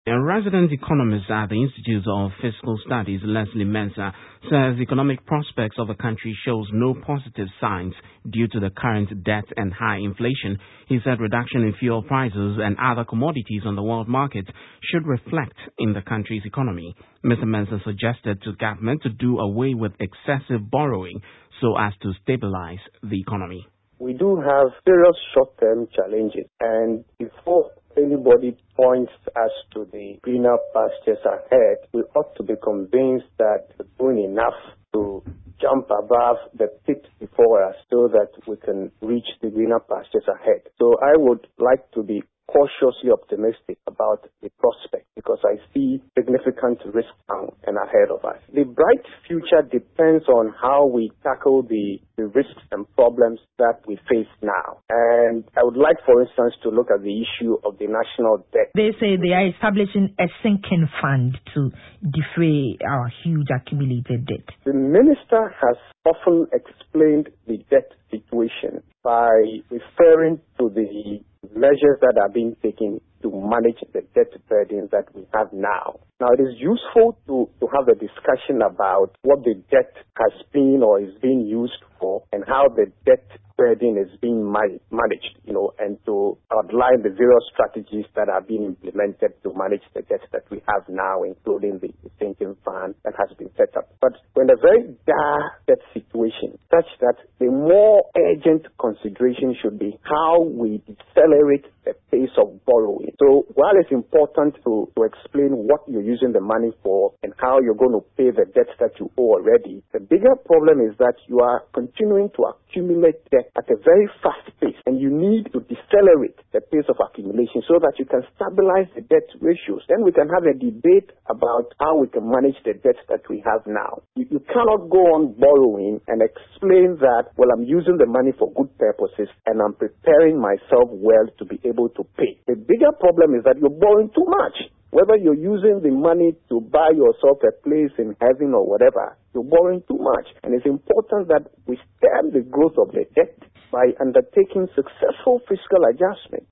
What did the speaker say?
A resident economist at the Institute of Fiscal Studies, Leslie Mensah, says economic prospects of the country shows no positive signs due to the current debt and high inflation. He said reduction in fuel prices and other commodities on the world market should reflect in the country's economy. Mr. Mensah suggested to government to do away with excessive borrowing so as to stabilize the economy. We do have serious short-term challenges, and before anybody points us to the greener pastures ahead, we ought to be convinced that we're doing enough to jump above the pit before us so that we can reach the greener pastures ahead. So I would like to be cautiously optimistic about the prospect because I see significant risk now and ahead of us. The bright future depends on how we tackle the risks and problems that we face now. And I would like, for instance, to look at the issue of the national debt. They say they are establishing a sinking fund to defray our huge accumulated debt. The minister has often explained the debt situation by referring to the measures that are being taken to manage the debt burden that we have now. Now, it is useful to have a discussion about what the debt has been or is being used for and how the debt burden is being managed, and to outline the various strategies that are being implemented to manage the debt that we have now, including the sinking fund that has been set up. But when a very dire debt situation, such that the more urgent consideration should be how we decelerate the pace of borrowing. So while it's important to explain what you're using the money for and how you're going to pay the debts that you owe already, the bigger problem is that you are continuing to accumulate debt at a very fast pace, and you need to decelerate the pace of accumulation so that you can stabilize the debt ratios. Then we can have a debate about how we can manage the debt that we have now. You cannot go on borrowing and explain that, well, I'm using the money for good purposes and I'm preparing myself well to be able to pay. The bigger problem is that you're borrowing too much. Whether you're using the money to buy yourself a place in heaven or whatever, you're borrowing too much. And it's important that we stem the growth of the debt by undertaking successful fiscal adjustment.